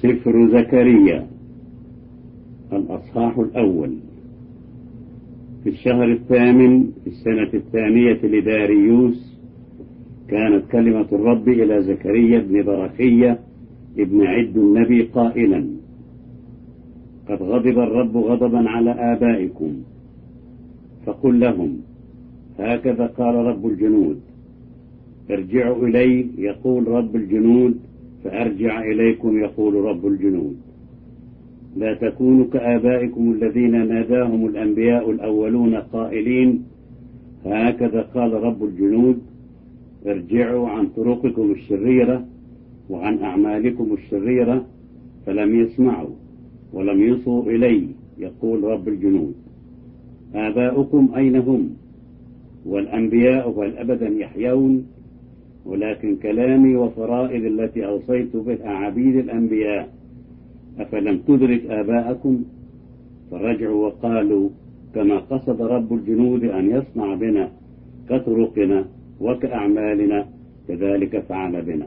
سفر زكريا الأصحاح الأول. في الشهر الثامن في السنة الثانية لداريوس كانت كلمة الرب إلى زكريا بن برخية ابن عد النبي قائلا: قد غضب الرب غضبا على آبائكم، فقل لهم: هكذا قال رب الجنود، ارجعوا إلي يقول رب الجنود، فأرجع إليكم يقول رب الجنود. لا تكونوا كآبائكم الذين ناداهم الأنبياء الأولون قائلين: هكذا قال رب الجنود، ارجعوا عن طرقكم الشريرة وعن أعمالكم الشريرة، فلم يسمعوا ولم يصغوا إلي يقول رب الجنود. آباؤكم أين هم؟ والأنبياء هل أبدا يحيون؟ ولكن كلامي وفرائض التي أوصيت بها عبيد الأنبياء أفلم تدرك آباءكم؟ فرجعوا وقالوا: كما قصد رب الجنود أن يصنع بنا كطرقنا وكأعمالنا كذلك فعل بنا.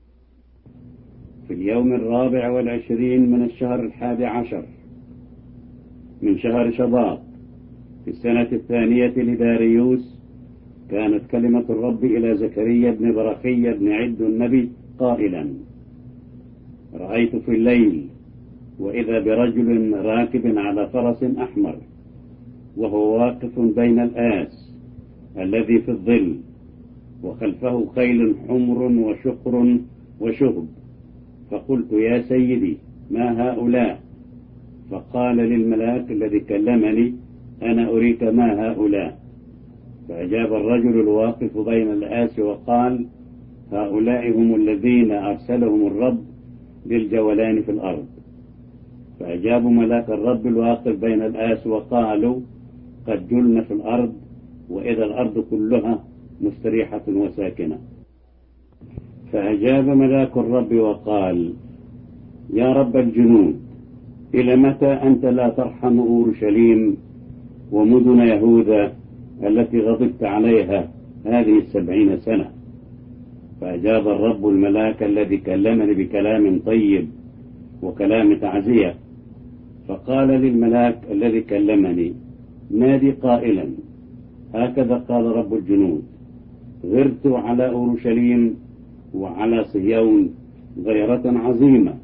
في اليوم 24 من الشهر 11 من شهر شباط في السنة الثانية لداريوس كانت كلمة الرب إلى زكريا بن برخية بن عد النبي قائلا: رأيت في الليل وإذا برجل راكب على فرس أحمر، وهو واقف بين الآس الذي في الظل، وخلفه خيل حمر وشقر وشهب. فقلت: يا سيدي، ما هؤلاء؟ فقال للملاك الذي كلمني: أنا أريك ما هؤلاء. فأجاب الرجل الواقف بين الآس وقال: هؤلاء هم الذين أرسلهم الرب للجولان في الأرض. فأجابوا ملاك الرب الواقف بين الآس وقالوا: قد جلنا في الأرض، وإذا الأرض كلها مستريحة وساكنة. فأجاب ملاك الرب وقال: يا رب الجنود، إلى متى أنت لا ترحم أورشليم ومدن يهوذا التي غضبت عليها هذه 70 سنة؟ فأجاب الرب الملاك الذي كلمني بكلام طيب وكلام تعزية، فقال للملاك الذي كلمني: نادي قائلا: هكذا قال رب الجنود، غرت على أورشليم وعلى صهيون غيرة عظيمة،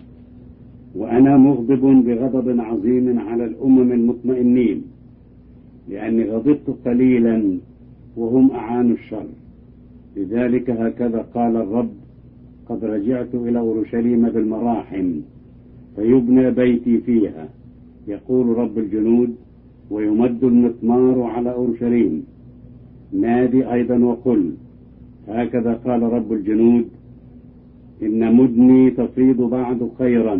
وأنا مغضب بغضب عظيم على الأمم المطمئنين، لأني غضبت قليلا وهم أعانوا الشر. لذلك هكذا قال الرب: قد رجعت إلى أورشليم بالمراحم، فيبنى بيتي فيها يقول رب الجنود، ويمد المثمار على أورشليم. نادي أيضا وقل: هكذا قال رب الجنود، إن مدني تفيض بعد خيرا،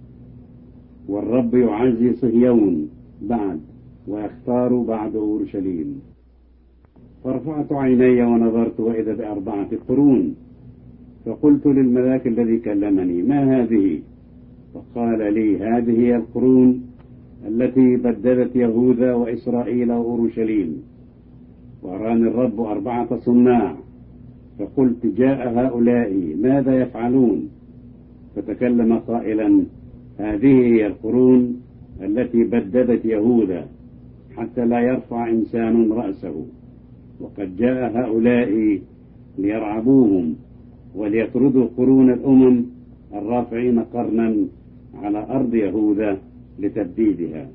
والرب يعزي صهيون بعد، ويختار بعد أورشليم. فرفعت عيني ونظرت وإذا ب4 قرون، فقلت للملاك الذي كلمني: ما هذه؟ فقال لي: هذه هي القرون التي بددت يهوذا وإسرائيل وأورشليم. وأراني الرب 4 صناع، فقلت: جاء هؤلاء ماذا يفعلون؟ فتكلم قائلا: هذه هي القرون التي بددت يهوذا حتى لا يرفع إنسان رأسه، وقد جاء هؤلاء ليرعبوهم وليطردوا قرون الأمم الرافعين قرنا على أرض يهوذا لتبديدها.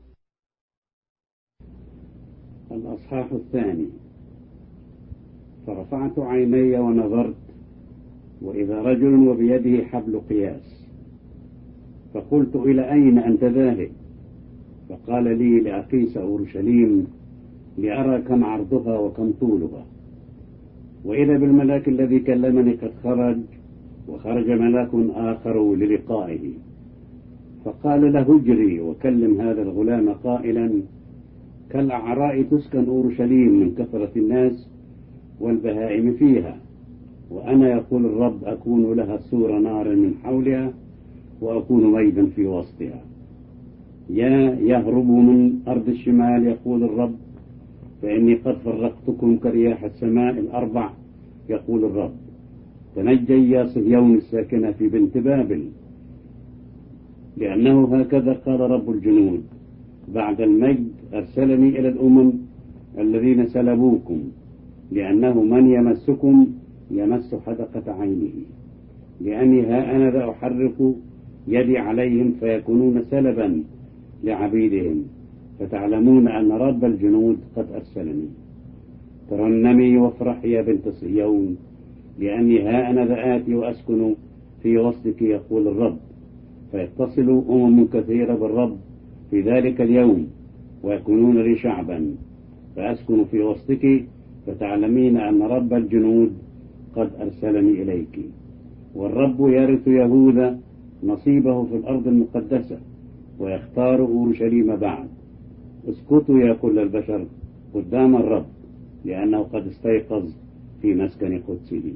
الأصحاح الثاني. فرفعت عيني ونظرت، وإذا رجل وبيده حبل قياس، فقلت: إلى أين أنت ذاهب؟ فقال لي: لأقيس أورشليم لأرى كم عرضها وكم طولها. وإذا بالملاك الذي كلمني قد خرج، وخرج ملاك آخر للقائه، فقال له: اجري وكلم هذا الغلام قائلا: كالأعراء تسكن أورشليم من كثرة الناس والبهائم فيها، وأنا يقول الرب أكون لها سور نار من حولها، وأكون ميدا في وسطها. يهرب من أرض الشمال يقول الرب، فإني قد فرقتكم كرياح السماء 4 يقول الرب. تنجي يا صهيون الساكنة في بنت بابل، لأنه هكذا قال رب الجنود: بعد المجد أرسلني إلى الأمم الذين سلبوكم، لأنه من يمسكم يمس حدقة عينه، لأني ها أنا ذا أحرك يدي عليهم فيكونون سلبا لعبيدهم، فتعلمون أن رب الجنود قد أرسلني. ترنمي وافرحي يا بنت صهيون، لأني ها أنا ذا آتي وأسكن في وسطك يقول الرب. فيتصل كثيرة بالرب في ذلك اليوم ويكونون لي شعبا، فأسكن في وسطك، فتعلمين أن رب الجنود قد أرسلني إليك. والرب يرث يهوذا نصيبه في الأرض المقدسة، ويختار أورشليم بعد. اسكتوا يا كل البشر قدام الرب، لأنه قد استيقظ في مسكن قدسه.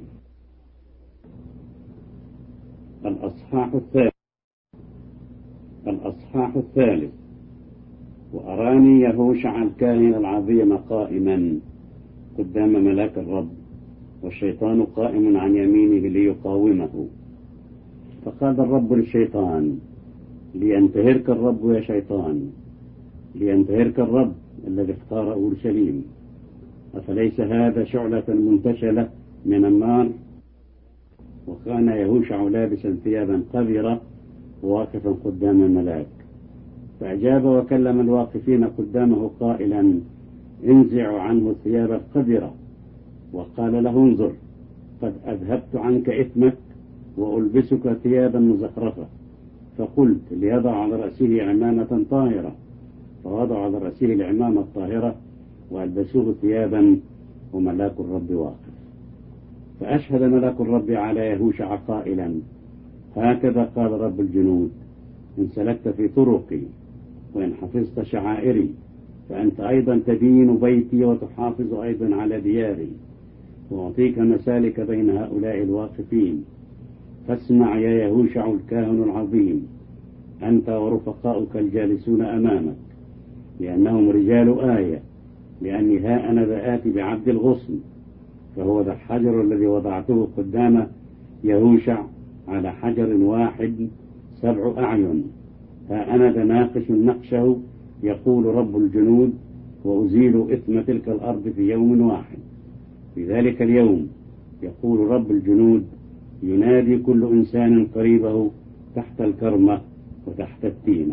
الأصحاح الثالث. وأراني يهوشع الكاهن العظيم قائما قدام ملاك الرب، والشيطان قائم عن يمينه ليقاومه. فقال الرب للشيطان: لينتهرك الرب يا شيطان، لينتهرك الرب الذي اختار أورشليم. أفليس هذا شعلة منتشلة من النار؟ وكان يهوشع لابسا ثيابا قذرة واقفا قدام الملاك. فأجاب وكلم الواقفين قدامه قائلا: انزعوا عنه الثياب القذرة. وقال له: انظر، قد أذهبت عنك إثمك وألبسك ثيابا مزخرفة. فقلت: ليضع على رأسه عمامة طاهرة. فوضع على رأسه العمامة الطاهرة وألبسوه ثيابا، وملاك الرب واقف. فأشهد ملاك الرب على يهوشع قائلا: هكذا قال رب الجنود: إن سلكت في طرقي وإن حفظت شعائري، فأنت أيضا تدين بيتي وتحافظ أيضا على دياري، وأعطيك مسالك بين هؤلاء الواقفين. فاسمع يا يهوشع الكاهن العظيم، أنت ورفقاؤك الجالسون أمامك، لأنهم رجال آية، لأني ها أنا ذا آتي بعبد الغصن. فهو ذا الحجر الذي وضعته قدام يهوشع على حجر واحد 7 أعين. ها أنا ذا ناقش نقشه، يقول رب الجنود، وأزيل إثم تلك الأرض في يوم واحد. في ذلك اليوم يقول رب الجنود: ينادي كل إنسان قريبه تحت الكرمة وتحت التينة.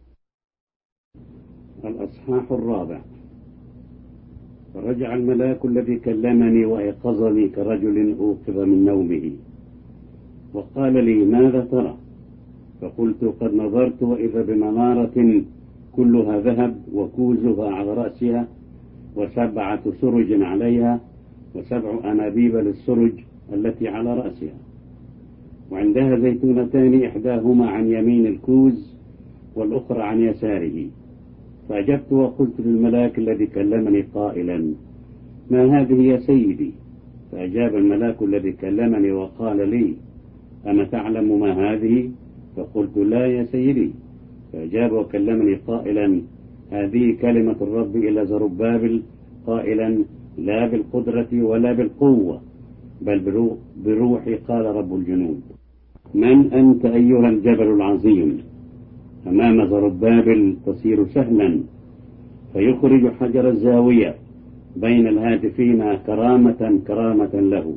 الأصحاح الرابع. فرجع الملاك الذي كلمني وأيقظني كرجل أوقظ من نومه، وقال لي: ماذا ترى؟ فقلت: قد نظرت وإذا بمنارة كلها ذهب وكوزها على رأسها، و7 سرج عليها، و7 أنابيب للسرج التي على رأسها، وعندها زيتونتان، إحداهما عن يمين الكوز والأخرى عن يساره. فأجبت وقلت للملاك الذي كلمني قائلا: ما هذه يا سيدي؟ فأجاب الملاك الذي كلمني وقال لي: أما تعلم ما هذه؟ فقلت: لا يا سيدي. فأجاب وكلمني قائلا: هذه كلمة الرب إلى زربابل قائلا: لا بالقدرة ولا بالقوة، بل بروحي، قال رب الجنود. من أنت أيها الجبل العظيم؟ أمام زربابل تصير سهلا، فيخرج حجر الزاوية بين الهاتفين كرامة له.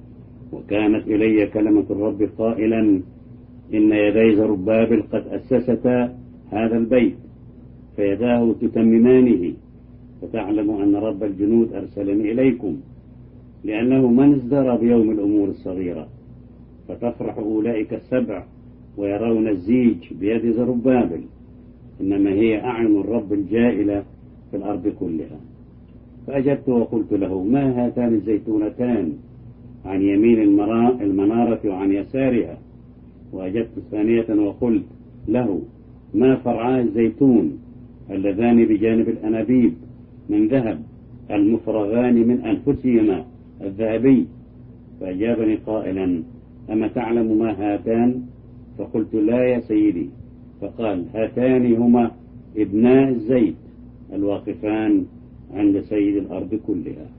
وكانت إلي كلمة الرب قائلا: إن يدي زربابل قد أسستا هذا البيت، فيداه تتممانه، فتعلم أن رب الجنود أرسلني إليكم، لأنه من ازدرى بيوم الأمور الصغيرة، فتفرح أولئك 7 ويرون الزيج بيد زربابل، إنما هي أعين الرب الجائلة في الأرض كلها. فأجبت وقلت له: ما هاتان الزيتونتان عن يمين المنارة وعن يسارها؟ وأجبت ثانية وقلت له: ما فرعا الزيتون اللذان بجانب الأنابيب من ذهب، المفرغان من أنفسهما الذهبي؟ فأجابني قائلا: أما تعلم ما هاتان؟ فقلت: لا يا سيدي. فقال: هاتان هما ابناء الزيت الواقفان عند سيد الأرض كلها.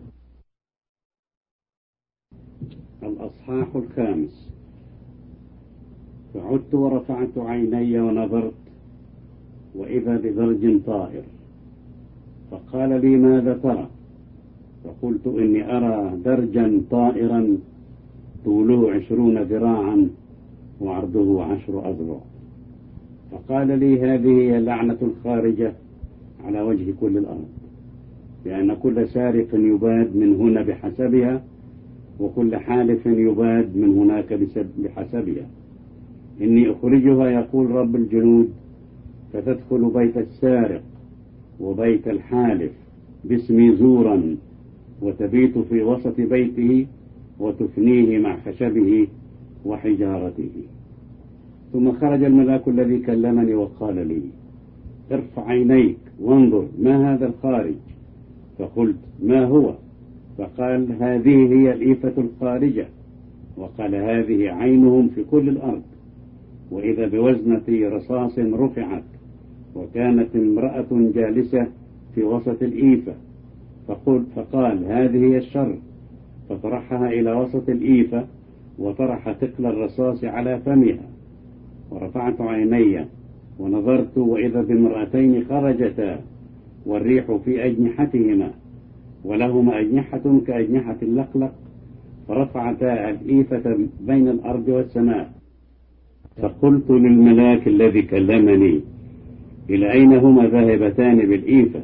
الأصحاح الخامس. فعدت ورفعت عيني ونظرت وإذا بدرج طائر، فقال لي ماذا ترى؟ فقلت إني أرى درجا طائرا طوله 20 ذراعا وعرضه 10 أذرع. فقال لي هذه هي اللعنة الخارجة على وجه كل الأرض، لأن كل سارق يباد من هنا بحسبها، وكل حالف يباد من هناك بحسبها. إني أخرجها يقول رب الجنود، فتدخل بيت السارق وبيت الحالف باسمي زورا، وتبيت في وسط بيته وتفنيه مع خشبه وحجارته. ثم خرج الملاك الذي كلمني وقال لي ارفع عينيك وانظر ما هذا الخارج. فقلت ما هو؟ فقال هذه هي الإيفة الخارجة. وقال هذه عينهم في كل الأرض. وإذا بوزنة رصاص رفعت، وكانت امرأة جالسة في وسط الإيفة، فقال هذه هي الشر، فطرحها إلى وسط الإيفة وطرح ثقل الرصاص على فمها. ورفعت عيني ونظرت وإذا بامرأتين خرجتا والريح في أجنحتهما، ولهما أجنحة كأجنحة اللقلق، فرفعتا الإيفة بين الأرض والسماء. فقلت للملاك الذي كلمني إلى أين هما ذاهبتان بالإيفة؟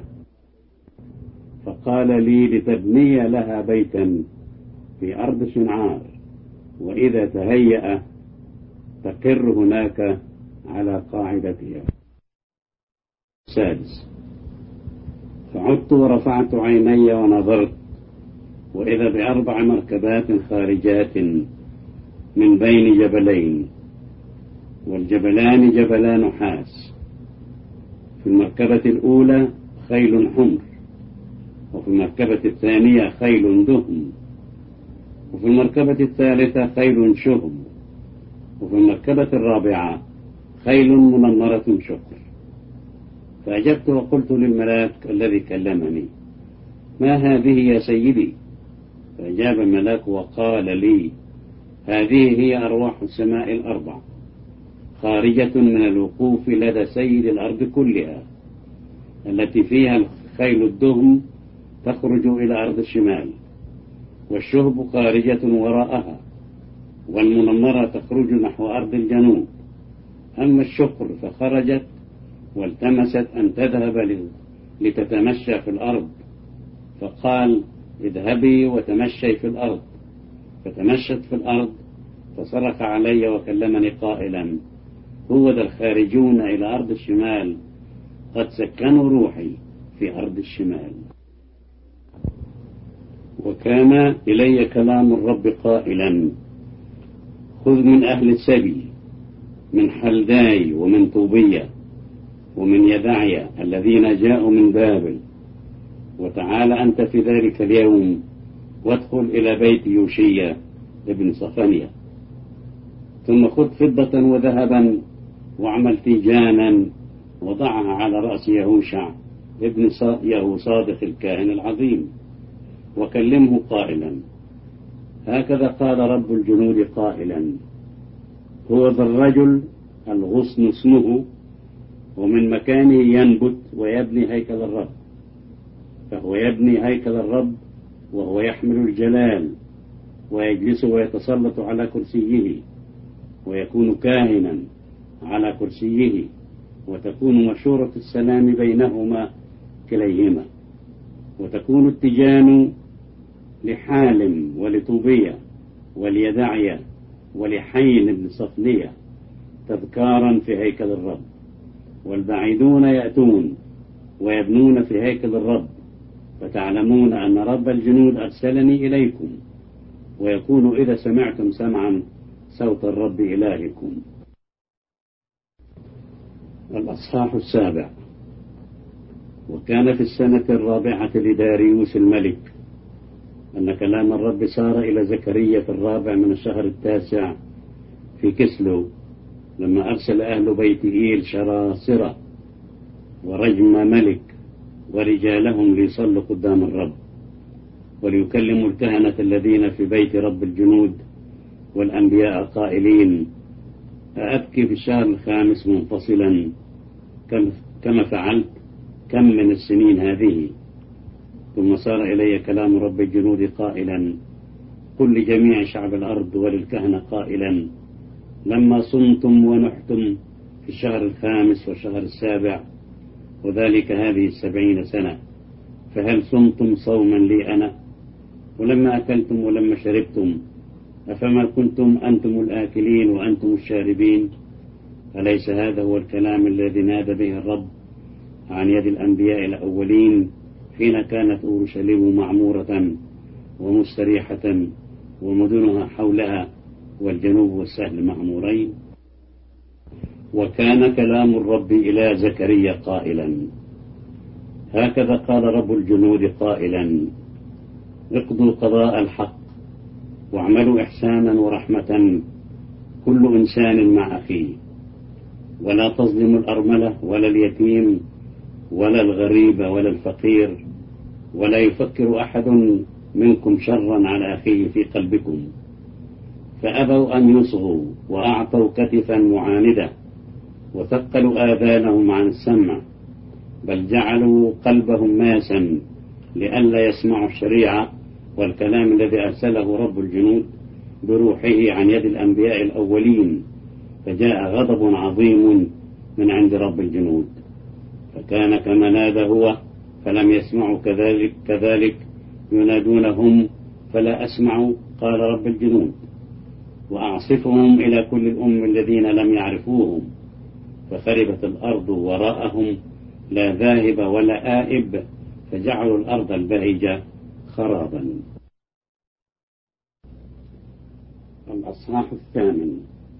فقال لي لتبني لها بيتا في أرض شنعار، وإذا تهيأ تقر هناك على قاعدتها. 6. فعدت ورفعت عيني ونظرت وإذا ب4 مركبات خارجات من بين جبلين، والجبلان جبلا نحاس. في المركبة الأولى خيل حمر، وفي المركبة الثانية خيل دهم، وفي المركبة الثالثة خيل شهم، وفي المركبة الرابعة خيل منمرة شكر. فأجبت وقلت للملاك الذي كلمني ما هذه يا سيدي؟ فأجاب الملاك وقال لي هذه هي أرواح السماء ال4 خارجة من الوقوف لدى سيد الأرض كلها، التي فيها خيل الدهم تخرج إلى أرض الشمال، والشهب خارجة وراءها، والمنمرة تخرج نحو أرض الجنوب. أما الشكر فخرجت والتمست أن تذهب لتتمشى في الأرض، فقال اذهبي وتمشي في الأرض. فتمشت في الأرض، فصرخ علي وكلمني قائلا هو ذا الخارجون إلى أرض الشمال قد سكنوا روحي في أرض الشمال. وكان إلي كلام الرب قائلا خذ من أهل السبي من حلداي ومن طوبية ومن يدعيا الذين جاءوا من بابل، وتعال أنت في ذلك اليوم وادخل إلى بيت يوشيا ابن صفانيا، ثم خذ فضة وذهبا واعمل تيجانا وضعها على رأس يهوشع ابن يهوصادق الكاهن العظيم، وكلمه قائلا هكذا قال رب الجنود قائلا هو ذا الرجل الغصن اسمه، ومن مكانه ينبت ويبني هيكل الرب، فهو يبني هيكل الرب وهو يحمل الجلال ويجلس ويتسلط على كرسيه، ويكون كاهنا على كرسيه، وتكون مشورة السلام بينهما كليهما، وتكون التيجان لحالم ولطوبية وليدعيا ولحين بن صفنية تذكارا في هيكل الرب، والبعيدون يأتون ويبنون في هيكل الرب، فتعلمون أن رب الجنود أرسلني إليكم، ويكون إذا سمعتم سمعا صوت الرب إلهكم. الأصحاح 7. وكان في السنة 4 لداريوس الملك أن كلام الرب صار إلى زكريا في 4 من الشهر 9 في كسلو، لما أرسل أهل بيت إيل شراصرة ورجم ملك ورجالهم ليصلوا قدام الرب، وليكلموا الكهنة الذين في بيت رب الجنود والأنبياء قائلين أبكي في الشهر الخامس منفصلا كما فعلت كم من السنين هذه. ثم صار إلي كلام رب الجنود قائلا: قل لجميع شعب الأرض وللكهنة قائلا: لما صمتم ونحتم في الشهر الخامس والشهر السابع، وذلك هذه 70 سنة، فهل صمتم صوما لي أنا؟ ولما أكلتم ولما شربتم، أفما كنتم أنتم الآكلين وأنتم الشاربين؟ أليس هذا هو الكلام الذي نادى به الرب عن يد الأنبياء الأولين حين كانت أورشليم معمورة ومستريحة ومدنها حولها والجنوب والسهل معمورين؟ وكان كلام الرب إلى زكريا قائلا: هكذا قال رب الجنود قائلا: اقضوا قضاء الحق واعملوا إحسانا ورحمة كل إنسان مع أخيه، ولا تظلموا الأرملة ولا اليتيم ولا الغريب ولا الفقير، ولا يفكر أحد منكم شرا على أخيه في قلبكم. فأبوا أن يصغوا وأعطوا كتفا معاندة وثقلوا آذانهم عن السمع، بل جعلوا قلبهم ماسا لئلا يسمعوا الشريعة والكلام الذي أرسله رب الجنود بروحه عن يد الأنبياء الأولين، فجاء غضب عظيم من عند رب الجنود. فكان كما نادى هو فلم يسمعوا، كذلك ينادونهم فلا أسمعوا، قال رب الجنود. وأعصفهم إلى كل الأم الذين لم يعرفوهم، فخربت الأرض وراءهم لا ذاهب ولا آئب، فجعلوا الأرض البهجة خرابا. الأصحاح 8.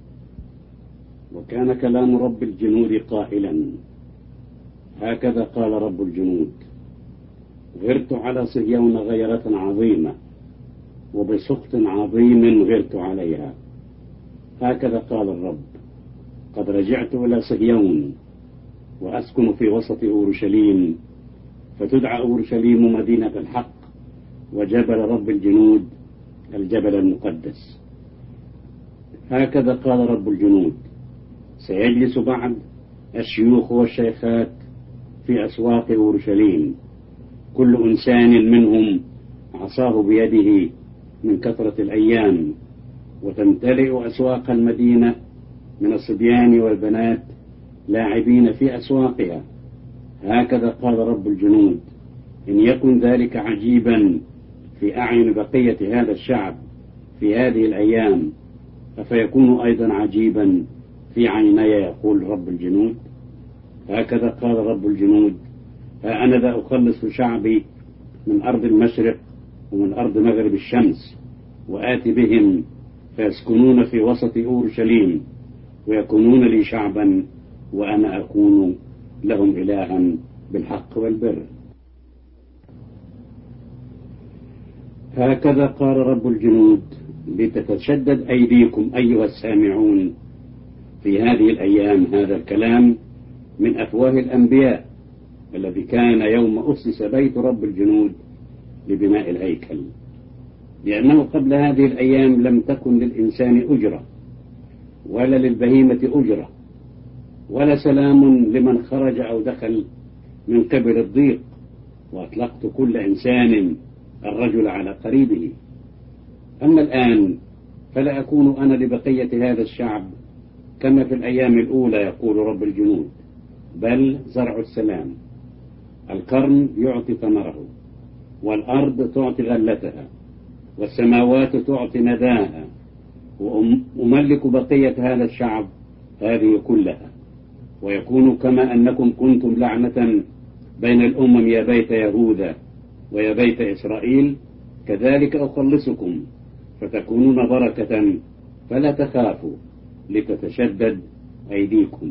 وكان كلام رب الجنود قائلا: هكذا قال رب الجنود: غرت على صهيون غيرة عظيمة، وبسخط عظيم غرت عليها. هكذا قال الرب: قد رجعت إلى صهيون وأسكن في وسط أورشليم، فتدعى أورشليم مدينة الحق، وجبل رب الجنود الجبل المقدس. هكذا قال رب الجنود: سيجلس بعد الشيوخ والشيخات في أسواق أورشليم، كل إنسان منهم عصاه بيده من كثرة الأيام، وتمتلئ أسواق المدينة من الصبيان والبنات لاعبين في أسواقها. هكذا قال رب الجنود: إن يكن ذلك عجيبا في أعين بقية هذا الشعب في هذه الأيام، فيكون أيضا عجيبا في عيني، يقول رب الجنود. هكذا قال رب الجنود: ها أنا ذا أخلص شعبي من أرض المشرق ومن أرض مغرب الشمس، وآتي بهم فيسكنون في وسط أورشليم، ويكونون لي شعبا، وأنا أكون لهم إلها بالحق والبر. هكذا قال رب الجنود: لتتشدد أيديكم أيها السامعون في هذه الأيام هذا الكلام من أفواه الأنبياء، الذي كان يوم أسس بيت رب الجنود لبناء الهيكل، لأنه قبل هذه الأيام لم تكن للإنسان أجرة، ولا للبهيمة أجرة، ولا سلام لمن خرج أو دخل من قبل الضيق، وأطلقت كل إنسان الرجل على قريبه. أما الآن فلا أكون أنا لبقية هذا الشعب كما في الأيام الأولى، يقول رب الجنود، بل زرع السلام. القرن يعطي ثمره، والأرض تعطي غلتها، والسماوات تعطي نداها، وأملك بقية هذا الشعب هذه كلها. ويكون كما أنكم كنتم لعنة بين الأمم يا بيت يهوذا ويا بيت إسرائيل، كذلك أخلصكم فتكونون بركة، فلا تخافوا لتتشدد أيديكم.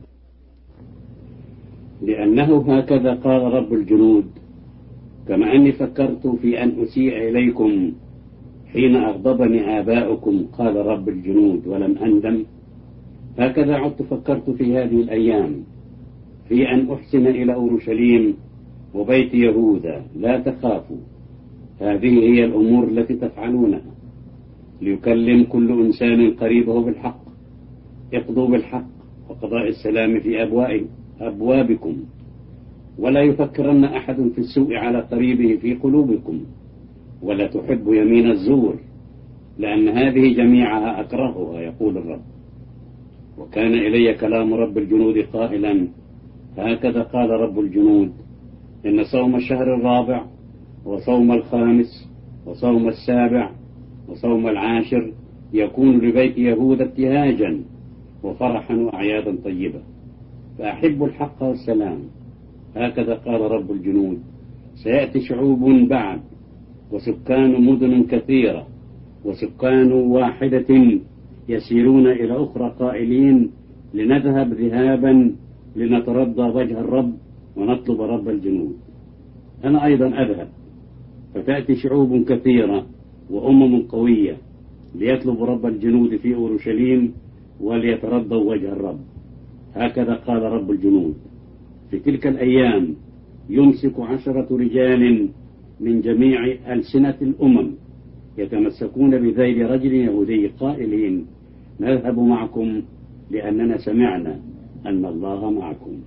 لأنه هكذا قال رب الجنود: كما أني فكرت في أن أسيء إليكم حين أغضبني آباؤكم، قال رب الجنود، ولم أندم، هكذا عدت فكرت في هذه الأيام في أن أحسن إلى أورشليم وبيت يهوذا. لا تخافوا، هذه هي الأمور التي تفعلونها، ليكلم كل إنسان قريبه بالحق، اقضوا بالحق وقضاء السلام في أبوابكم، ولا يفكرن أحد في السوء على قريبه في قلوبكم، ولا تحب يمين الزور، لأن هذه جميعها أكرهها، يقول الرب. وكان إلي كلام رب الجنود قائلا: هكذا قال رب الجنود: إن صوم الشهر الرابع وصوم الخامس وصوم السابع وصوم العاشر يكون لبيت يهوذا ابتهاجا وفرحا وأعيادا طيبة، فأحب الحق والسلام. هكذا قال رب الجنود: سيأتي شعوب بعد، وسكان مدن كثيرة، وسكان واحدة يسيرون إلى أخرى قائلين: لنذهب ذهابا لنترضى وجه الرب ونطلب رب الجنود. أنا أيضا أذهب، فتأتي شعوب كثيرة وأمم قوية ليطلب رب الجنود في أورشليم وليترضوا وجه الرب. هكذا قال رب الجنود: في تلك الأيام يمسك 10 رجال من جميع ألسنة الأمم يتمسكون بذيل رجل يهودي قائلين: نذهب معكم لأننا سمعنا أن الله معكم.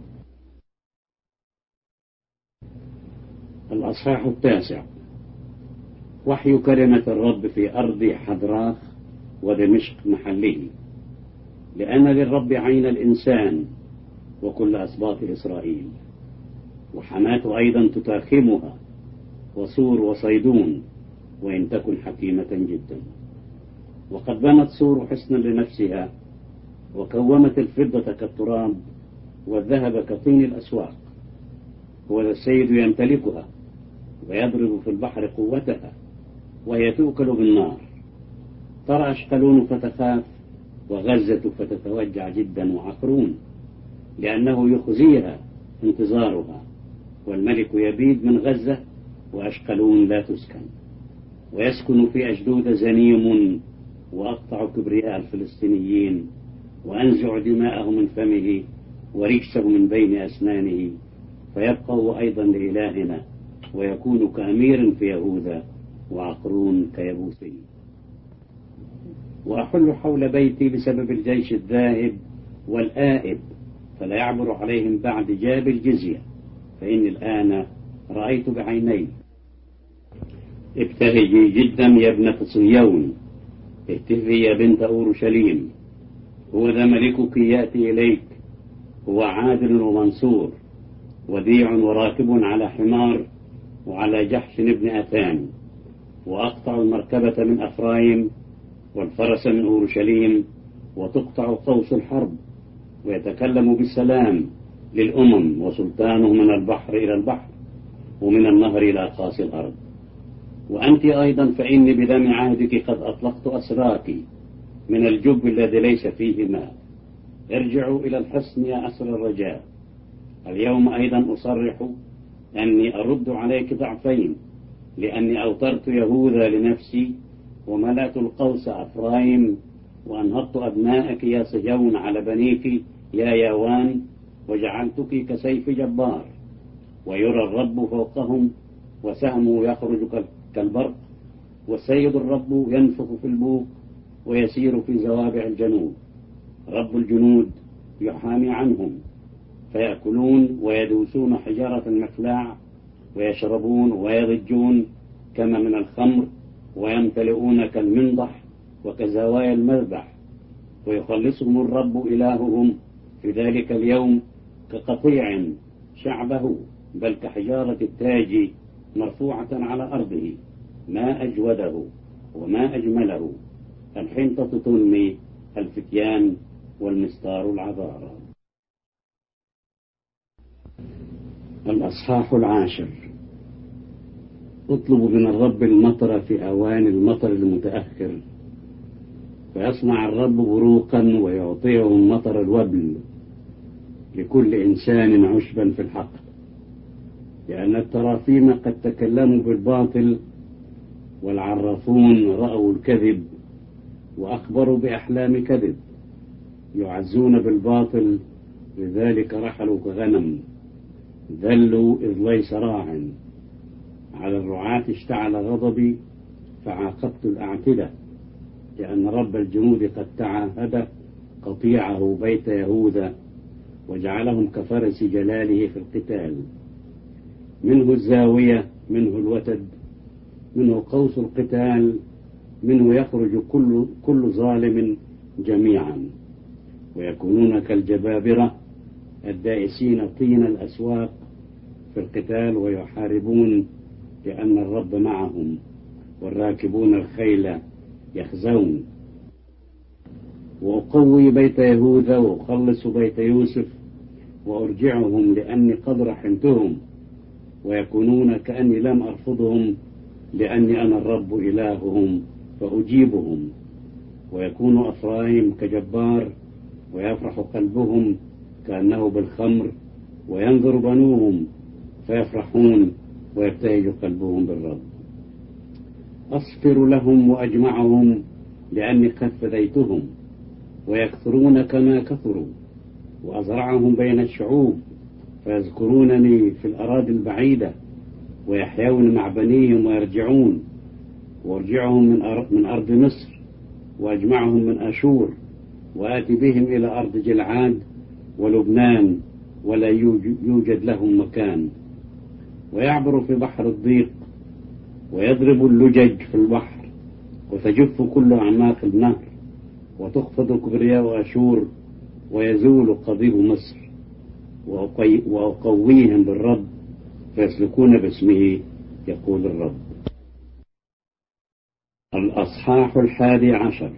الأصحاح 9. وحي كلمة الرب في أرض حضراخ ودمشق محله. لأن للرب عين الإنسان وكل أسباط إسرائيل، وحماة أيضا تتاخمها، وصور وصيدون، وإن تكن حكيمة جدا. وقد بنت صور حصنا لنفسها، وكومت الفضة كالتراب والذهب كطين الأسواق. هو السيد يمتلكها ويضرب في البحر قوتها، وهي تؤكل بالنار. ترى أشقلون فتخاف، وغزة فتتوجع جدا وعقرون، لأنه يخزيها انتظارها. والملك يبيد من غزة، وأشقلون لا تسكن. ويسكن في أشدود زنيم، وأقطع كبرياء الفلسطينيين، وأنزع دماءه من فمه وركسه من بين أسنانه، فيبقى هو أيضا لإلهنا، ويكون كأمير في يهوذا، وعقرون كيبوسي. وأحل حول بيتي بسبب الجيش الذاهب والآئب، فلا يعبر عليهم بعد جاب الجزية، فإني الآن رأيت بعيني. ابتهجي جدا يا ابنة صهيون، اهتفي يا بنت أورشليم. هو ذا ملكك يأتي إليك، هو عادل ومنصور، وديع وراكب على حمار، وعلى جحش ابن أتان. وأقطع المركبة من أفرايم، والفرس من أورشليم، وتقطع قوس الحرب. ويتكلم بالسلام للأمم، وسلطانه من البحر إلى البحر، ومن النهر إلى قاص الأرض. وأنت أيضا فإني بدم عهدك قد أطلقت أسراك من الجب الذي ليس فيه ماء. ارجعوا إلى الحصن يا أسر الرجاء. اليوم أيضا أصرح أني أرد عليك ضعفين، لأني أوترت يهوذا لنفسي، وملأت القوس أفرايم، وأنهضت أبنائك يا صهيون على بنيك يا ياوان، وجعلتك كسيف جبار. ويرى الرب فوقهم، وسهمه يخرج كالبرق، والسيد الرب ينفخ في البوق، ويسير في زوابع الجنوب. رب الجنود يحامي عنهم، فيأكلون ويدوسون حجارة المقلاع، ويشربون ويضجون كما من الخمر، ويمتلئون كالمنضح وكزوايا المذبح. ويخلصهم الرب إلههم في ذلك اليوم كقطيع شعبه، بل كحجارة التاج مرفوعة على أرضه. ما أجوده وما أجمله، الحنطة تنمي الفتيان، والمستار العذارى. الأصحاح 10. اطلب من الرب المطر في أوان المطر المتأخر، فيصنع الرب بروقا ويعطيهم مطر الوبل، لكل إنسان عشبا في الحق. لأن التراثيم قد تكلموا بالباطل، والعرافون رأوا الكذب وأخبروا بأحلام كذب. يعزون بالباطل، لذلك رحلوا كغنم، ذلوا إذ ليس راع. على الرعاة اشتعل غضبي، فعاقبت الأعتدة، لأن رب الجنود قد تعاهد قطيعه بيت يهوذا وجعلهم كفرس جلاله في القتال، منه الزاوية، منه الوتد، منه قوس القتال، منه يخرج كل ظالم جميعا، ويكونون كالجبابرة الدائسين طين الأسواق في القتال، ويحاربون لأن الرب معهم، والراكبون الخيل يخزون. وأقوي بيت يهوذا وأخلص بيت يوسف وأرجعهم لأني قد رحمتهم، ويكونون كأني لم أرفضهم، لأني أنا الرب إلههم فأجيبهم. ويكون أفرايم كجبار، ويفرح قلبهم كأنه بالخمر، وينظر بنوهم فيفرحون، ويبتهج قلبهم بالرب. أصفر لهم وأجمعهم لأني قد فديتهم، ويكثرون كما كثروا، وأزرعهم بين الشعوب فيذكرونني في الأراضي البعيدة، ويحيون مع بنيهم ويرجعون، وارجعهم من أرض مصر، وأجمعهم من أشور، وآتي بهم إلى أرض جلعاد ولبنان ولا يوجد لهم مكان. ويعبر في بحر الضيق، ويضرب اللجج في البحر، وتجف كل أعماق النهر، وتخفض كبرياء أشور، ويزول قضيب مصر. وأقويهم بالرب فيسلكون باسمه، يقول الرب. الأصحاح 11.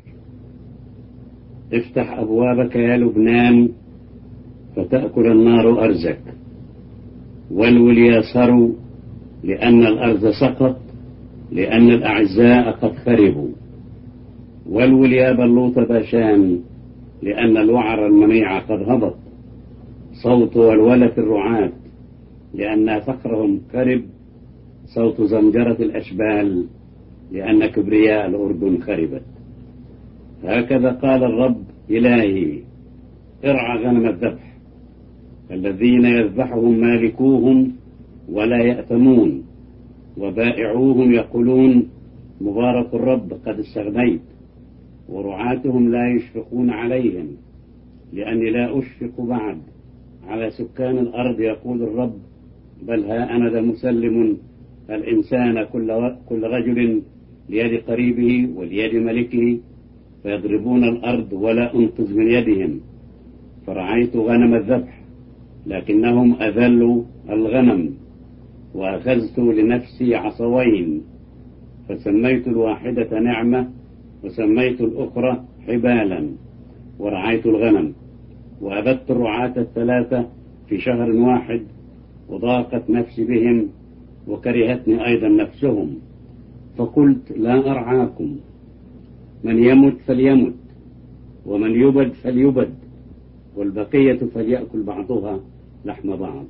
افتح أبوابك يا لبنان فتأكل النار أرزك، والول يا ثرو لأن الأرض سقط، لأن الأعزاء قد خربوا. والول يا بلوط باشان لأن الوعر المنيع قد هبط. صوت ولولة الرعاة لأن فقرهم خرب، صوت زمجرة الأشبال لأن كبرياء الأردن خربت. هكذا قال الرب إلهي: ارعى غنم الذبح، الذين يذبحهم مالكوهم ولا يأتمون، وبائعوهم يقولون مبارك الرب قد استغنيت، ورعاتهم لا يشفقون عليهم، لأني لا أشفق بعد على سكان الأرض، يقول الرب، بل ها أنا ذا مسلم الإنسان كل رجل ليد قريبه وليد ملكه، فيضربون الأرض ولا أنقذ من يدهم. فرعيت غنم الذبح لكنهم أذلوا الغنم، وأخذت لنفسي عصوين، فسميت الواحدة نعمة وسميت الأخرى حبالا. ورعيت الغنم وأبدت الرعاة الثلاثة في شهر واحد، وضاقت نفسي بهم وكرهتني أيضا نفسهم، فقلت لا أرعاكم، من يمت فليمت، ومن يبد فليبد، والبقية فليأكل بعضها لحم بعض.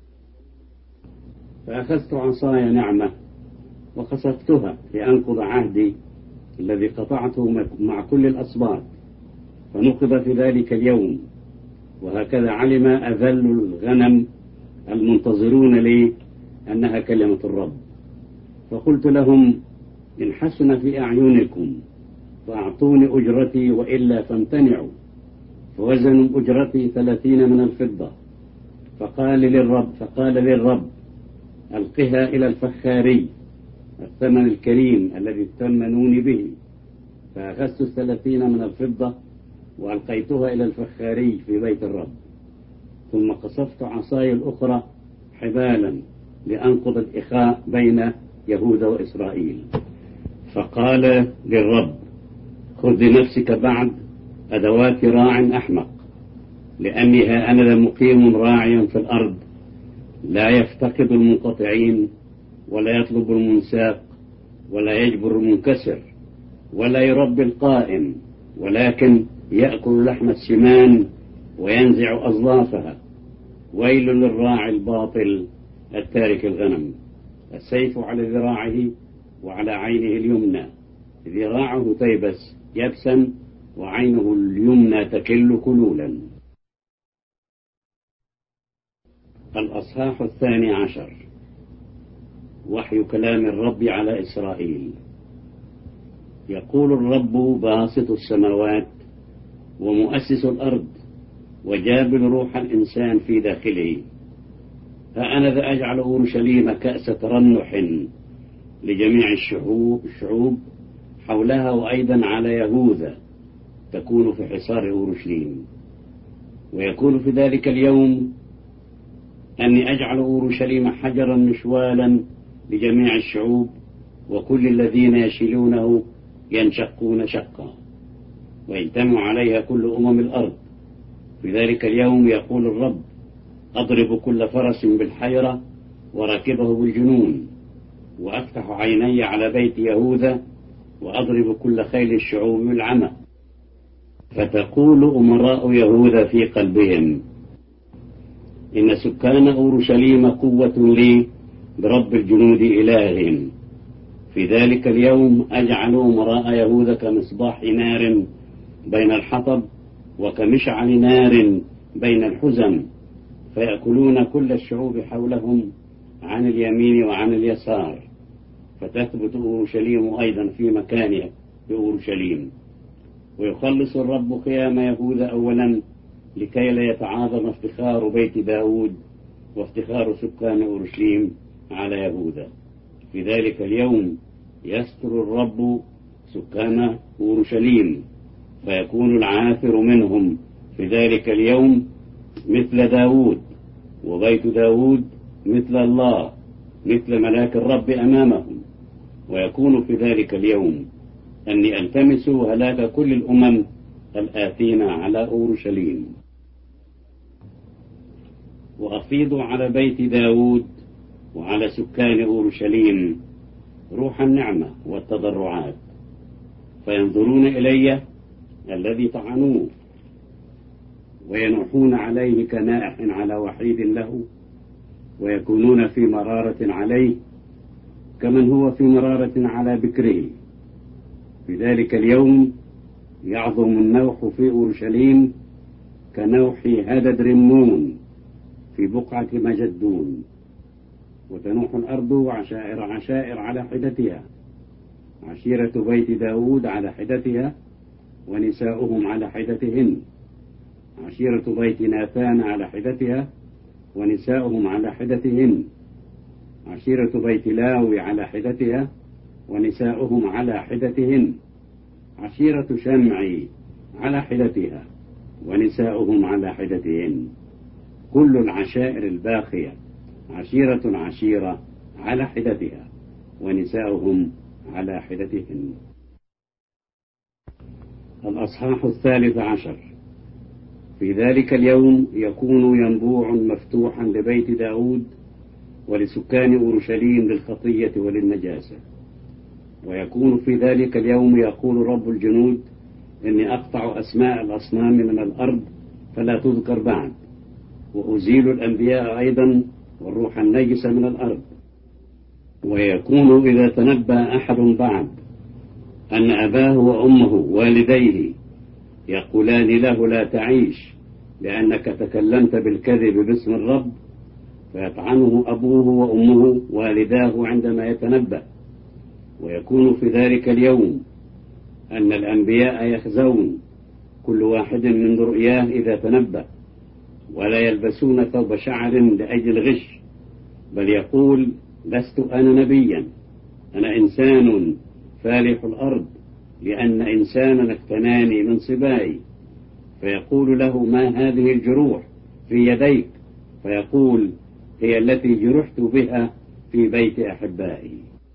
فأخذت عصاي نعمة وخسفتها لأنقض عهدي الذي قطعته مع كل الأصباط، فنقض في ذلك اليوم. وهكذا علم أذل الغنم المنتظرون لي أنها كلمة الرب. فقلت لهم: إن حسن في أعينكم فأعطوني أجرتي، وإلا فامتنعوا. فوزنوا أجرتي 30 من الفضة. فقال للرب ألقها إلى الفخاري، الثمن الكريم الذي ائتمنوني به. فأخذت 30 من الفضة وألقيتها إلى الفخاري في بيت الرب. ثم قصفت عصاي الأخرى حبالا لأنقض الإخاء بين يهوذا وإسرائيل. فقال للرب: خذ لنفسك بعد أدوات راع أحمق، لأني ها أنا مقيم راعيا في الأرض، لا يفتقد المنقطعين، ولا يطلب المنساق، ولا يجبر المنكسر، ولا يربي القائم، ولكن يأكل لحم السمان وينزع أظلافها. ويل للراعي الباطل التارك الغنم، السيف على ذراعه وعلى عينه اليمنى، ذراعه تيبس يبسا، وعينه اليمنى تكل كلولا. الأصحاح 12. وحي كلام الرب على إسرائيل. يقول الرب باسط السماوات ومؤسس الأرض وجابل روح الإنسان في داخله. ها أنا ذا أجعل أورشليم كأس ترنح لجميع الشعوب حولها، وأيضا على يهوذا تكون في حصار أورشليم. ويكون في ذلك اليوم أني أجعل أورشليم حجرا مشوالا لجميع الشعوب، وكل الذين يشيلونه ينشقون شقا، ويجتمع عليها كل الأرض. في ذلك اليوم يقول الرب: أضرب كل فرس بالحيرة وراكبه بالجنون، وأفتح عيني على بيت يهوذا، وأضرب كل خيل الشعوب بالعمى. فتقول أمراء يهوذا في قلبهم: إن سكان أورشليم قوة لي برب الجنود إلههم. في ذلك اليوم أجعل أمراء يهوذا كمصباح نار بين الحطب، وكمشعل نار بين الحزم، فيأكلون كل الشعوب حولهم عن اليمين وعن اليسار. فتثبت أورشليم أيضا في مكانها في أورشليم. ويخلص الرب خيام يهوذا أولا، لكي لا يتعاظم افتخار بيت داود وافتخار سكان أورشليم على يهوذا. في ذلك اليوم يستر الرب سكان أورشليم، فيكون العاثر منهم في ذلك اليوم مثل داود، وبيت داود مثل الله، مثل ملاك الرب أمامهم. ويكون في ذلك اليوم أني ألتمس هلاك كل الأمم الآتين على أورشليم، وأفيض على بيت داود وعلى سكان أورشليم روح النعمة والتضرعات، فينظرون إلي الذي طعنوه، وينوحون عليه كنائح على وحيد له، ويكونون في مرارة عليه كمن هو في مرارة على بكره. في ذلك اليوم يعظم النوح في أورشليم كنوح هدد رمون في بقعة مجدون، وتنوح الأرض عشائر على حدتها، عشيرة بيت داود على حدتها ونساؤهم على حدتهن، عشيرة بيت ناثان على حدتها ونساؤهم على حدتهن، عشيرة بيت لاوي على حدتها ونساؤهم على حدتهن، عشيرة شمعي على حدتها ونساؤهم على حدتهن. كل العشائر الباقية عشيرة على حدتها ونساؤهم على حدتهن. الأصحاح 13. في ذلك اليوم يكون ينبوع مفتوحا لبيت داود ولسكان أورشليم للخطية وللنجاسة. ويكون في ذلك اليوم يقول رب الجنود: إني أقطع أسماء الأصنام من الأرض فلا تذكر بعد، وأزيل الأنبياء أيضا والروح النجس من الأرض. ويكون إذا تنبأ أحد بعد أن أباه وأمه والديه يقولان له: لا تعيش لأنك تكلمت بالكذب باسم الرب، فيطعنه أبوه وأمه والداه عندما يتنبأ. ويكون في ذلك اليوم أن الأنبياء يخزون كل واحد من رؤياه إذا تنبأ، ولا يلبسون ثوب شعر لأجل غش، بل يقول: لست أنا نبيا، أنا إنسان فالح الأرض، لأن إنسانا اقتناني من صبائي. فيقول له: ما هذه الجروح في يديك؟ فيقول: هي التي جرحت بها في بيت أحبائي.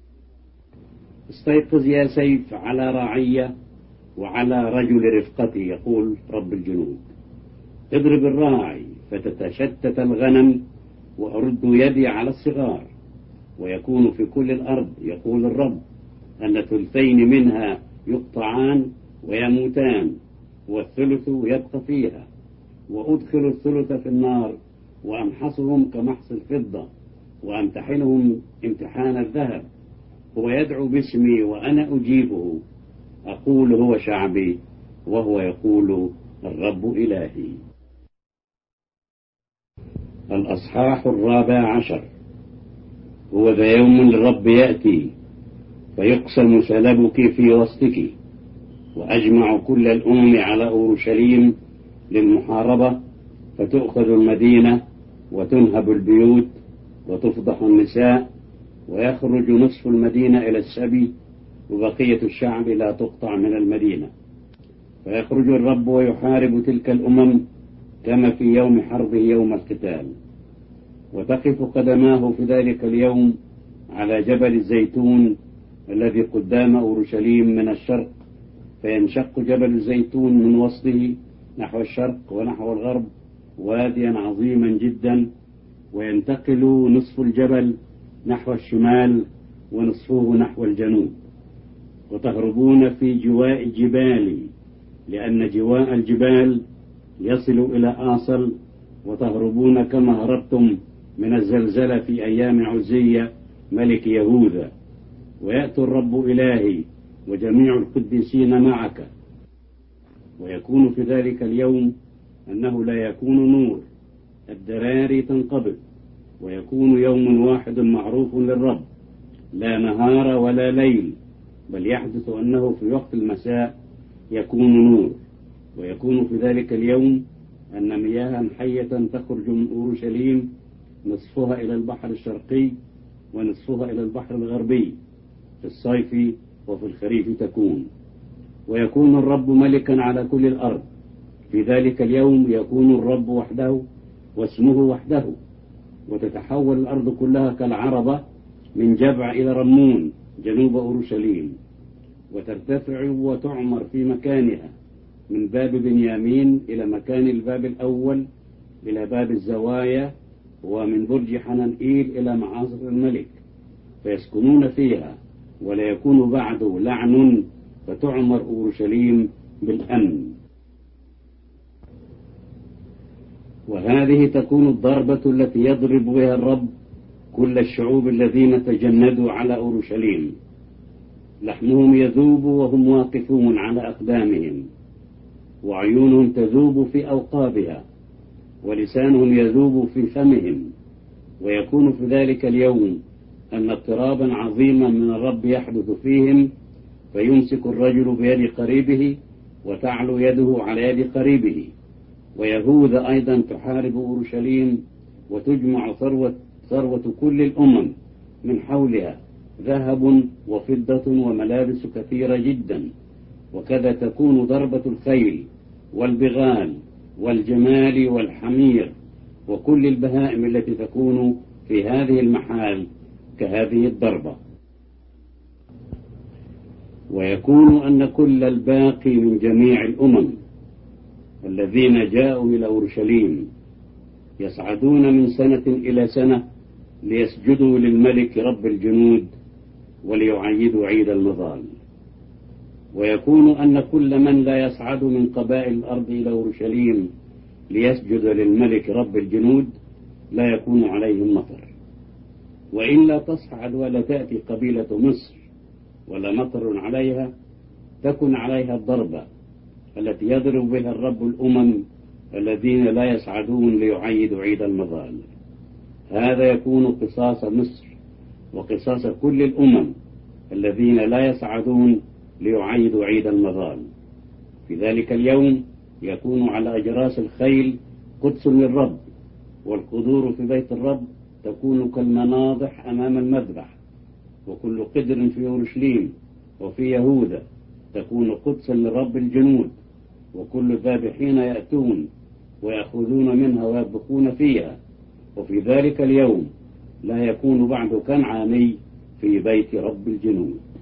استيقظ يا سيف على رعية وعلى رجل رفقتي، يقول رب الجنود. اضرب الراعي فتتشتت الغنم، وأرد يدي على الصغار. ويكون في كل الأرض، يقول الرب، أن ثلثين منها يقطعان ويموتان، والثلث يبقى فيها. وأدخل الثلث في النار، وأمحصهم كمحص الفضة، وأمتحنهم امتحان الذهب. هو يدعو باسمي وأنا أجيبه، أقول هو شعبي، وهو يقول الرب إلهي. الأصحاح 14. هو ذا يوم الرب يأتي، فيقسم سلبك في وسطك، وأجمع كل الأمم على أورشليم للمحاربة، فتؤخذ المدينة وتنهب البيوت وتفضح النساء، ويخرج نصف المدينة إلى السبي، وبقية الشعب لا تقطع من المدينة. فيخرج الرب ويحارب تلك الأمم كما في يوم حربه يوم القتال. وتقف قدماه في ذلك اليوم على جبل الزيتون الذي قدام أورشليم من الشرق، فينشق جبل الزيتون من وسطه نحو الشرق ونحو الغرب واديا عظيما جدا، وينتقل نصف الجبل نحو الشمال ونصفه نحو الجنوب. وتهربون في جواء الجبال، لأن جواء الجبال يصل إلى آصل، وتهربون كما هربتم من الزلزلة في أيام عزية ملك يهوذا. ويأتي الرب إلهي وجميع القديسين معك. ويكون في ذلك اليوم أنه لا يكون نور، الدراري تنقبض، ويكون يوم واحد معروف للرب، لا نهار ولا ليل، بل يحدث أنه في وقت المساء يكون نور. ويكون في ذلك اليوم أن مياها حية تخرج من أورشليم، نصفها إلى البحر الشرقي ونصفها إلى البحر الغربي، في الصيف وفي الخريف تكون. ويكون الرب ملكا على كل الأرض. في ذلك اليوم يكون الرب وحده واسمه وحده، وتتحول الأرض كلها كالعربة من جبع إلى رمون جنوب أورشليم، وترتفع وتعمر في مكانها من باب بنيامين إلى مكان الباب الأول إلى باب الزوايا، ومن برج حنانئيل إلى معاصر الملك، فيسكنون فيها ولا يكون بعد لعن، فتعمر أورشليم بالأمن. وهذه تكون الضربة التي يضرب بها الرب كل الشعوب الذين تجندوا على أورشليم. لحمهم يذوب وهم واقفون على أقدامهم، وعيونهم تذوب في أوقابها، ولسانهم يذوب في فمهم. ويكون في ذلك اليوم أن اضطرابا عظيما من الرب يحدث فيهم، فيمسك الرجل بيد قريبه وتعلو يده على يد قريبه. ويهوذا أيضا تحارب أورشليم، وتجمع ثروة كل الأمم من حولها، ذهب وفضة وملابس كثيرة جدا. وكذا تكون ضربة الخيل والبغال والجمال والحمير وكل البهائم التي تكون في هذه المحال كهذه الضربة. ويكون أن كل الباقي من جميع الأمم الذين جاءوا إلى أورشليم يصعدون من سنة إلى سنة ليسجدوا للملك رب الجنود وليعيدوا عيد المظال. ويكون أن كل من لا يصعد من قبائل الأرض إلى أورشليم ليسجد للملك رب الجنود لا يكون عليهم مطر. وإن لا تصعد ولا تأتي قبيلة مصر ولا مطر عليها، تكن عليها الضربة التي يضرب بها الرب الأمم الذين لا يصعدون ليعيدوا عيد المظال. هذا يكون قصاص مصر وقصاص كل الأمم الذين لا يصعدون ليعيدوا عيد المظال. في ذلك اليوم يكون على أجراس الخيل قدس للرب، والقدور في بيت الرب تكون كالمناضح أمام المذبح، وكل قدر في أورشليم وفي يهوذا تكون قدسا لرب الجنود. وكل الذابحين يأتون ويأخذون منها ويطبخون فيها. وفي ذلك اليوم لا يكون بعد كنعاني في بيت رب الجنود.